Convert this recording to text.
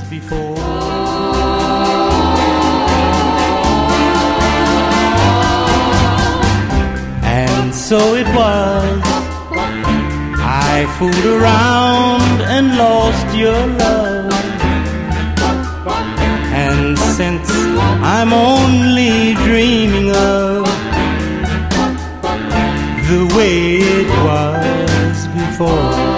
before. And so it was, I fooled around and lost your love. And since I'm only dreaming of the way it was before,